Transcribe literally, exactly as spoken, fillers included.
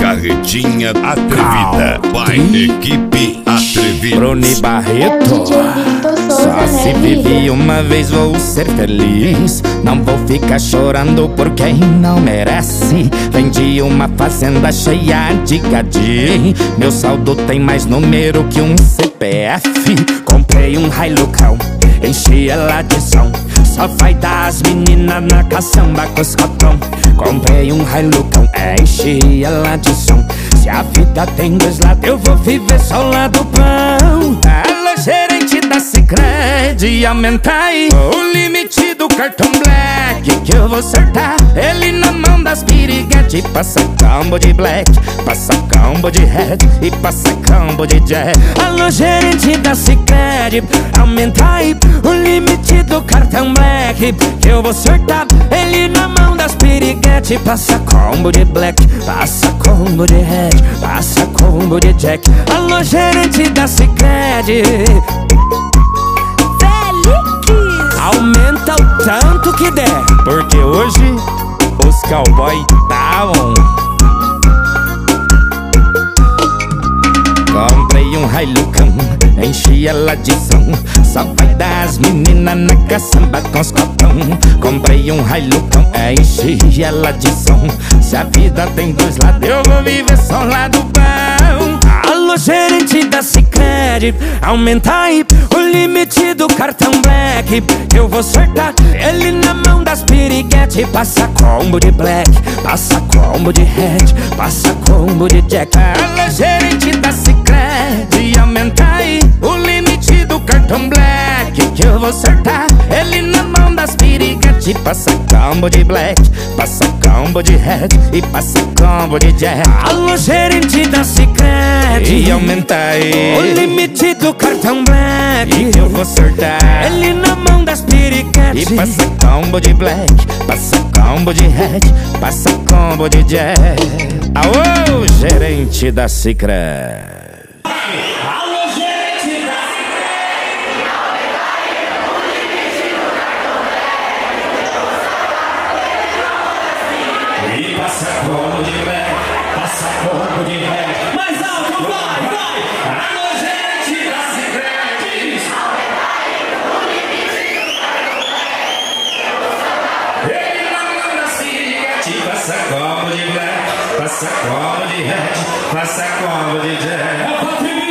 Carretinha Atrevida. Vai, equipe Atrevida. Bruni Barreto. Só se vive uma vez, vou ser feliz. Não vou ficar chorando por quem não merece. Vendi uma fazenda cheia de gadinho. Meu saldo tem mais número que um C P F. Comprei um Hilucão, enchi ela de som. Só vai dar as meninas na caçamba com os cotão. Comprei um Hilucão, enchi ela de som. Se a vida tem dois lados, eu vou viver só o lado pão. Alô, gerente da Sicredi, aumenta aí o limite do cartão Black, que eu vou acertar ele na mão das piriguete. Passa combo de Black, passa combo de Red e passa combo de Jack. Alô, gerente da Sicredi, aumenta aí o limite do cartão Black, que eu vou acertar ele na mão das piriguete. Passa combo de Black, passa combo de Red, passa combo de Jack. Alô, gerente da Sicredi, aumenta o tanto que der, porque hoje os cowboy tá on. Comprei um Hilucão, enchi ela de som. Só vai dar as meninas na caçamba com os cotão. Comprei um Hilucão, enchi ela de som. Se a vida tem dois lados, eu vou viver só o lado bom. Alô, gerente da Sicredi, aumenta aí o limite do cartão Black, que eu vou acertar ele na mão das piriguete. Passa combo de Black, passa combo de Red, passa combo de Jack. Alô, gerente da Sicredi, aumenta aí o limite do cartão Black, que eu vou acertar ele na mão das piriguete. Passa combo de Black, passa combo de Red e passa combo de Jack. Alô, gerente da Sicredi, e aumenta aí o limite do cartão Black, que eu vou acertar ele na mão das piriguete. E passa combo de Black, passa combo de Red, passa combo de Jack. Alô, gerente da Sicredi. E passa combo de Black, passa combo de Red. Mais alto, vai, vai! Alô, gente da Sicredi! Ele na mão da piriguete. Passa combo de Black, passa combo de Red, passa combo de Jack.